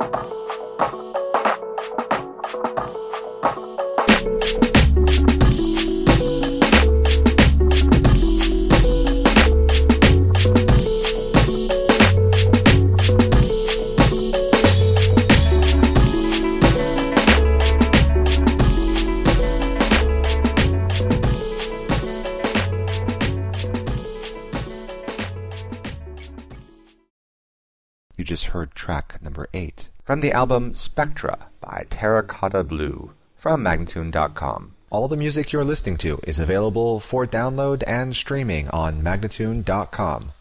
You just heard track number 8 from the album Spectra by Terracotta Blue from Magnatune.com. All the music you're listening to is available for download and streaming on Magnatune.com.